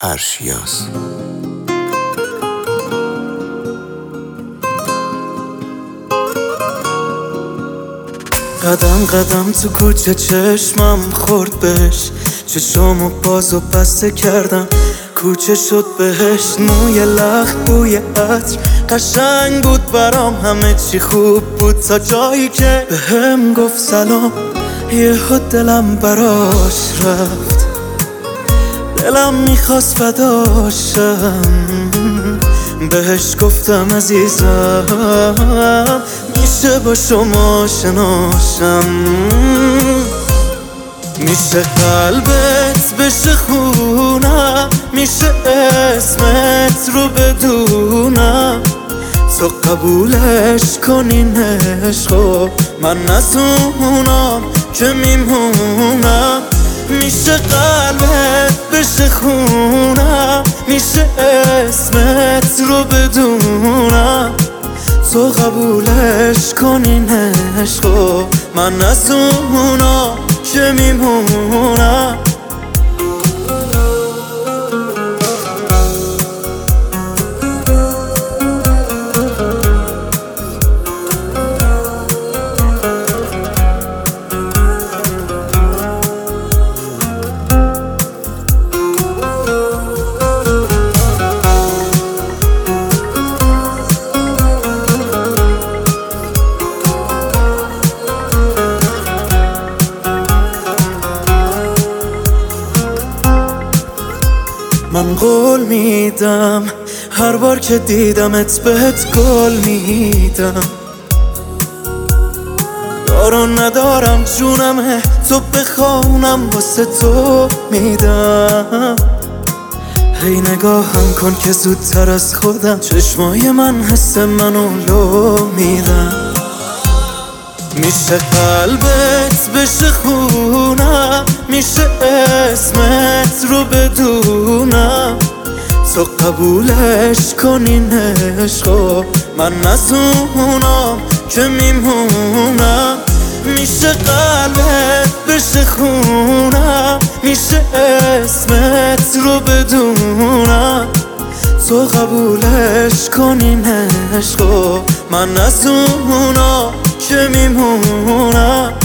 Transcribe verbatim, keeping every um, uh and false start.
ارشیاز. قدم قدم تو کوچه چشمم خورد بهش، چشمو باز و بسته کردم کوچه شد بهش. موی لخت بوی عطر قشنگ بود برام، همه چی خوب بود تا جایی که بهم گفت سلام. یهو دلم براش رفت، دلم میخواست فداشم. بهش گفتم عزیزم میشه با شما شناشم، میشه قلبت بشه خونم، میشه اسمت رو بدونم. تو قبولش کنین عشقو من نزونم که میمونم. میشه قلبت بشه خونم، میشه اسمت رو بدونم. تو قبولش کنین عشقو من نزونم که میمونم. من قول میدم هر بار که دیدمت بهت گل میدم. دارو ندارم جونمه تو بخوانم واسه تو میدم. هی نگاهم کن که زودتر از خودم چشمای من حس منو لو میدم. میشه قلبت بشه خونم، میشه اسمت رو بدونم. تو قبولش کنین عشقو من نزونم که میمونم. میشه قلبت بشه خونم، میشه اسمت رو بدونم. تو قبولش کنین عشقو من نزونم که میمونم.